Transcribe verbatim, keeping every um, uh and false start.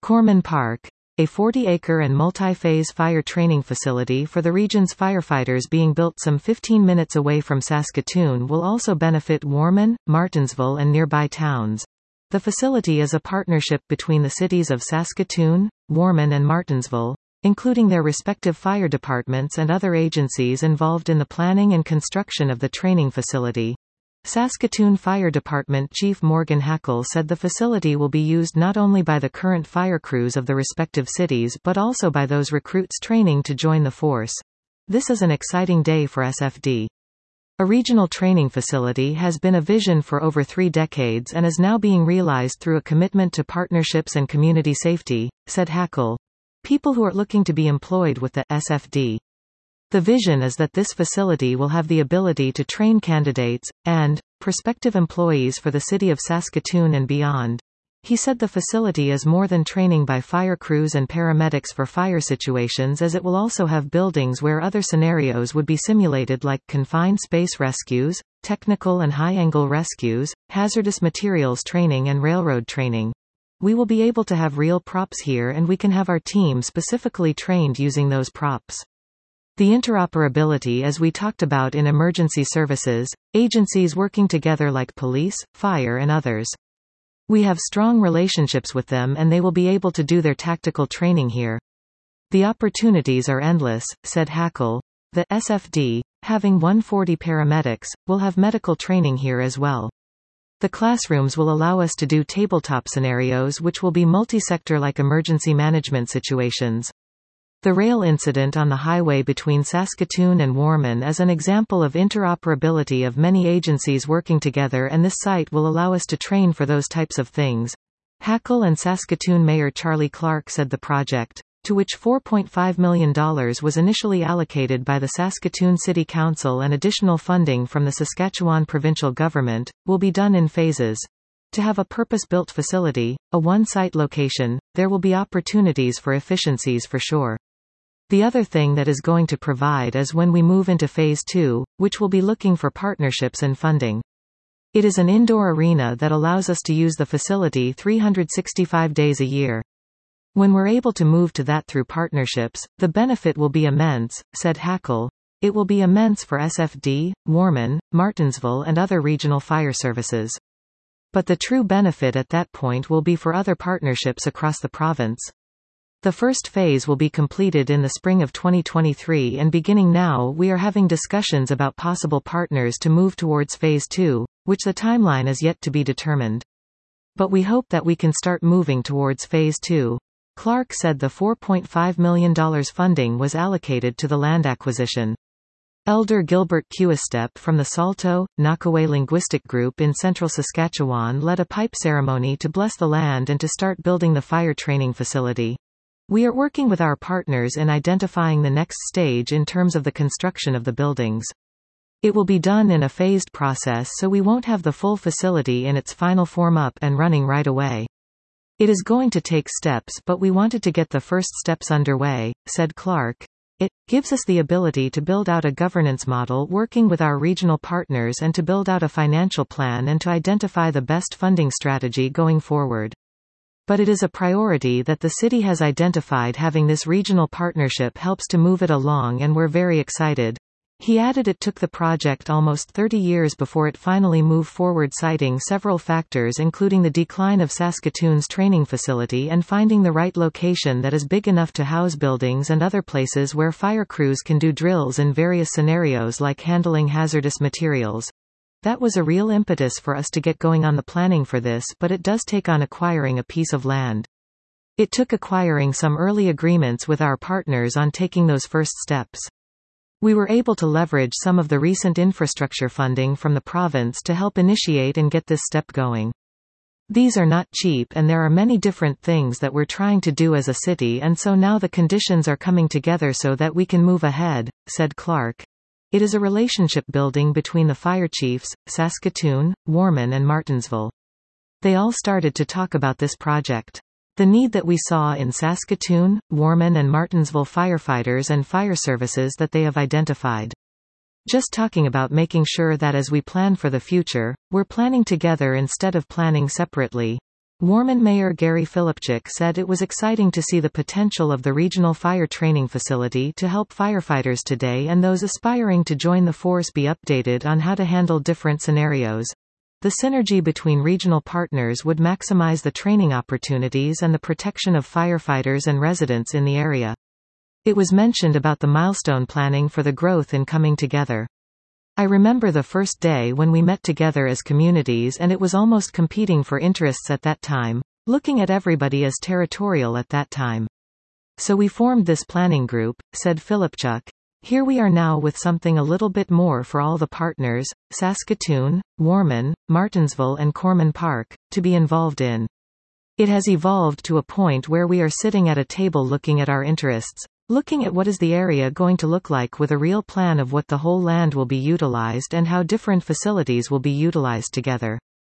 Corman Park, a forty-acre and multi-phase fire training facility for the region's firefighters being built some fifteen minutes away from Saskatoon, will also benefit Warman, Martensville and nearby towns. The facility is a partnership between the cities of Saskatoon, Warman and Martensville, including their respective fire departments and other agencies involved in the planning and construction of the training facility. Saskatoon Fire Department Chief Morgan Hackle said the facility will be used not only by the current fire crews of the respective cities but also by those recruits training to join the force. This is an exciting day for S F D. A regional training facility has been a vision for over three decades and is now being realized through a commitment to partnerships and community safety, said Hackle. People who are looking to be employed with the S F D. The vision is that this facility will have the ability to train candidates, and, prospective employees for the city of Saskatoon and beyond. He said the facility is more than training by fire crews and paramedics for fire situations, as it will also have buildings where other scenarios would be simulated, like confined space rescues, technical and high-angle rescues, hazardous materials training and railroad training. We will be able to have real props here, and we can have our team specifically trained using those props. The interoperability, as we talked about in emergency services, agencies working together like police, fire and others. We have strong relationships with them and they will be able to do their tactical training here. The opportunities are endless, said Hackle. The S F D, having one hundred forty paramedics, will have medical training here as well. The classrooms will allow us to do tabletop scenarios which will be multi-sector like emergency management situations. The rail incident on the highway between Saskatoon and Warman is an example of interoperability of many agencies working together, and this site will allow us to train for those types of things. Hackle and Saskatoon Mayor Charlie Clark said the project, to which four point five million dollars was initially allocated by the Saskatoon City Council and additional funding from the Saskatchewan provincial government, will be done in phases. To have a purpose-built facility, a one-site location, there will be opportunities for efficiencies for sure. The other thing that is going to provide is when we move into phase two, which will be looking for partnerships and funding. It is an indoor arena that allows us to use the facility three hundred sixty-five days a year. When we're able to move to that through partnerships, the benefit will be immense, said Hackle. It will be immense for S F D, Warman, Martensville and other regional fire services. But the true benefit at that point will be for other partnerships across the province. The first phase will be completed in the spring of twenty twenty-three, and beginning now we are having discussions about possible partners to move towards phase two, which the timeline is yet to be determined. But we hope that we can start moving towards phase two. Clark said the four point five million dollars funding was allocated to the land acquisition. Elder Gilbert Quistep from the Salto, Nakaway Linguistic Group in central Saskatchewan led a pipe ceremony to bless the land and to start building the fire training facility. We are working with our partners in identifying the next stage in terms of the construction of the buildings. It will be done in a phased process, so we won't have the full facility in its final form up and running right away. It is going to take steps, but we wanted to get the first steps underway, said Clark. It gives us the ability to build out a governance model working with our regional partners and to build out a financial plan and to identify the best funding strategy going forward. But it is a priority that the city has identified. Having this regional partnership helps to move it along, and we're very excited. He added it took the project almost thirty years before it finally moved forward, citing several factors including the decline of Saskatoon's training facility and finding the right location that is big enough to house buildings and other places where fire crews can do drills in various scenarios like handling hazardous materials. That was a real impetus for us to get going on the planning for this, but it does take on acquiring a piece of land. It took acquiring some early agreements with our partners on taking those first steps. We were able to leverage some of the recent infrastructure funding from the province to help initiate and get this step going. These are not cheap, and there are many different things that we're trying to do as a city, and so now the conditions are coming together so that we can move ahead, said Clark. It is a relationship building between the fire chiefs, Saskatoon, Warman and Martensville. They all started to talk about this project. The need that we saw in Saskatoon, Warman and Martensville firefighters and fire services that they have identified. Just talking about making sure that as we plan for the future, we're planning together instead of planning separately. Warman Mayor Gary Filipchuk said it was exciting to see the potential of the regional fire training facility to help firefighters today and those aspiring to join the force be updated on how to handle different scenarios. The synergy between regional partners would maximize the training opportunities and the protection of firefighters and residents in the area. It was mentioned about the milestone planning for the growth in coming together. I remember the first day when we met together as communities and it was almost competing for interests at that time, looking at everybody as territorial at that time. So we formed this planning group, said Filipchuk. Here we are now with something a little bit more for all the partners, Saskatoon, Warman, Martensville and Corman Park, to be involved in. It has evolved to a point where we are sitting at a table looking at our interests, looking at what is the area going to look like with a real plan of what the whole land will be utilized and how different facilities will be utilized together.